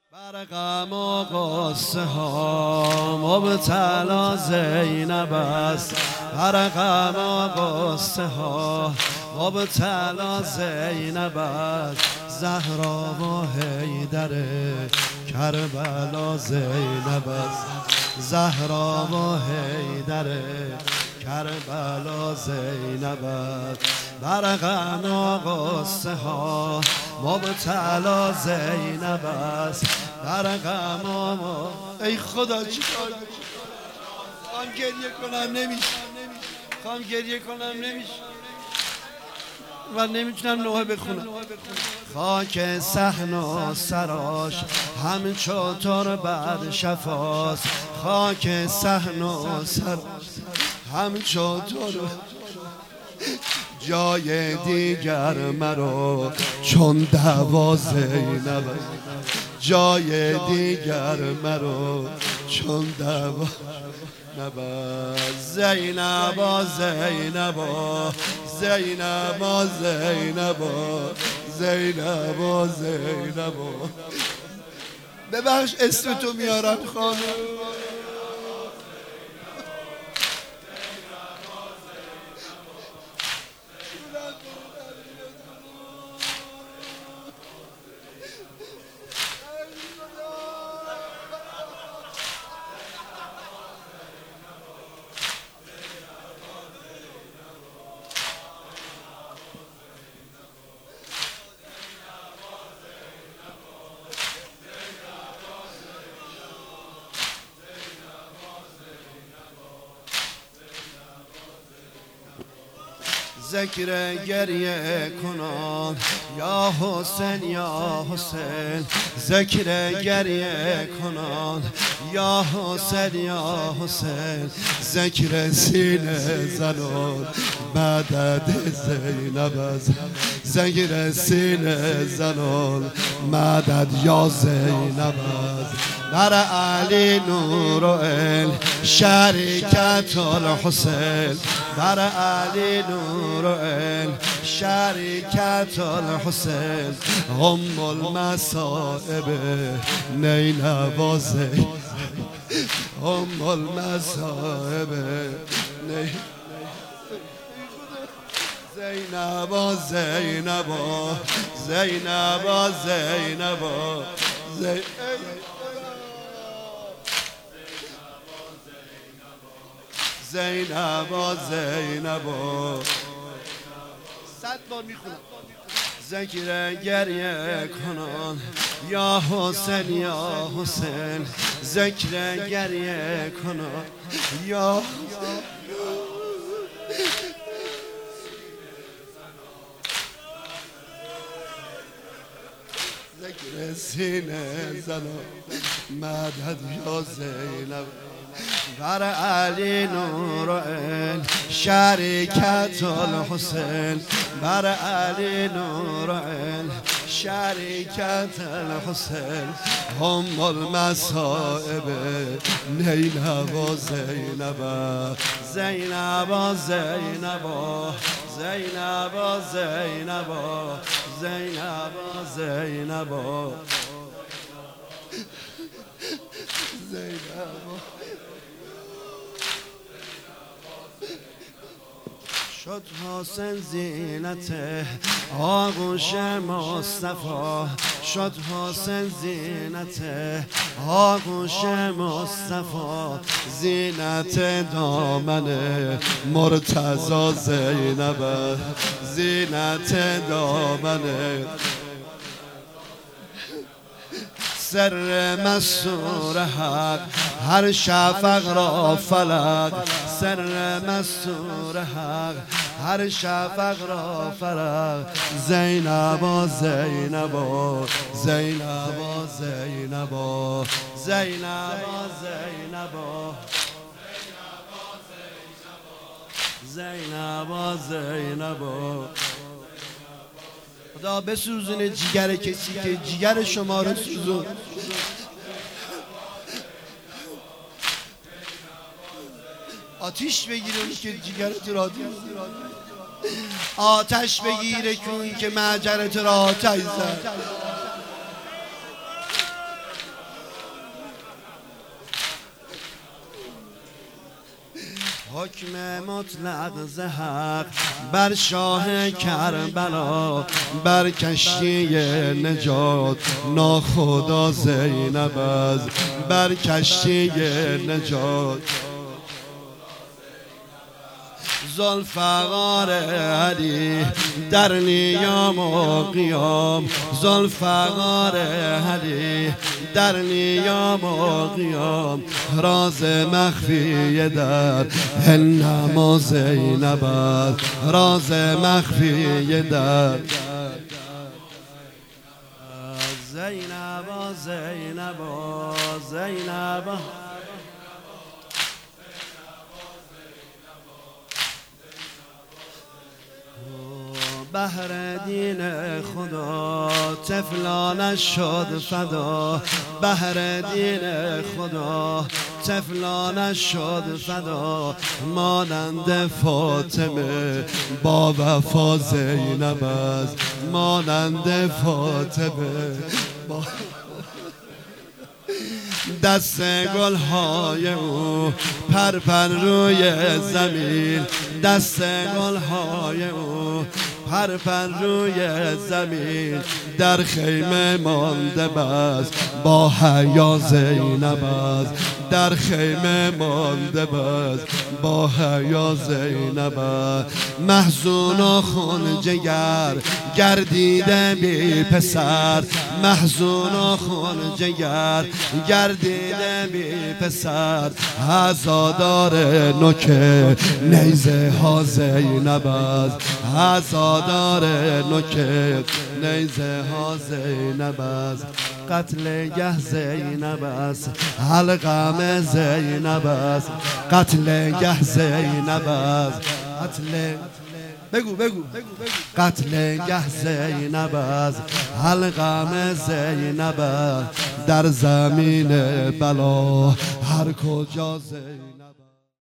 بر غم و غصه ها مبتلا زینب است، بر غم و غصه ها مبتلا زینب است. زهرا و حیدر کربلا زینب است، زهرا و حیدر کربلا زینب است. بر غم و غصه ها مبتلا زینب است، بر غم و ای خدا چی کار خواهم گریه کنم نمیشه، خواهم گریه کنم نمیشه و نمیتونم نوحه بخونم. خاک صحن و سراش همچو تربت شفاست، خاک صحن و سراش همچو تربت. جای دیگر مرا چون دوا زینب، جای دیگر مرا چون دوا زینبا زینبا زینبا زینبا زینبا زینبا. ببخش اسم تو میارم خانم. ذکر گریه کنان یا حسین یا حسین، ذکر گریه کنان یا حسین یا حسین. ذکر سینه زنان مدد زینب است، ذکر سینه زنان مدد یا زینب است. بر علی نور و ال شریکت الحسین، بر علی نور و ال شریکت الحسین. هم المصائب نینوا زینب، هم المصائب زینبا زینبا زینبا زینبا زینبا زینبا. 100 بار میخونم. ذکر گریه کنان یا حسین یا حسین، ذکر گریه کنان یا ذکر سینه زنان مدد یا زینب. بر علی نور ال شریکت الحسین، بر علی نور ال شریکت الحسین. هم المصائب نینوا زینب، زینبا زینبا زینبا زینبا زینبا زینبا زینبا. شد حسین زینت آغوش مصطفی، شد حسین زینت آغوش مصطفی. زینت دامن مرتضی زینب، زینت دامن سر مستور حق هر شفق را فلق، سر مستور حق هر شفق را فلق. زینبا زینبا زینبا زینبا زینبا زینبا زینبا زینبا. خدا بسوزونه جیگر کسی که جیگر شما رو سوزون. آتیش بگیره اونی که جیگرت را آتش بگیره که اون که معجرت را آتش زد. حکم مطلق ز حق بر شاه کربلا، بر کشتی نجات ناخدا زینب از، بر کشتی نجات ذوالفقار علی در نیام و قیام، ذوالفقار علی در نیام و قیام، راز مخفی در انما زینب است، راز مخفی در زینب زینب زینب بهر دین خدا طفلانش شد فدا، بهر دین خدا طفلانش شد فدا، مانند فاطمه با وفا زینب است، مانند فاطمه با دست گلهای او پرپر روی زمین، دست گلهای او پرپر روی زمین، در خیمه مانده بس با حیا زینب است، در خیمه مانده بس با حیا زینب است، محزون و خون جگر گردیده بی پسر، محزون و خون جگر گردیده بی پسر، عزادار نوک نیزه ها زینب است، عزادار نوک نیزه ها زینب است، قتل گه زینب است، حلقم زینب است، قتل گه زینب است، قتل بگو قتل گه زینب است، حلقم زینب است، در زمین بلا هر کجا زینب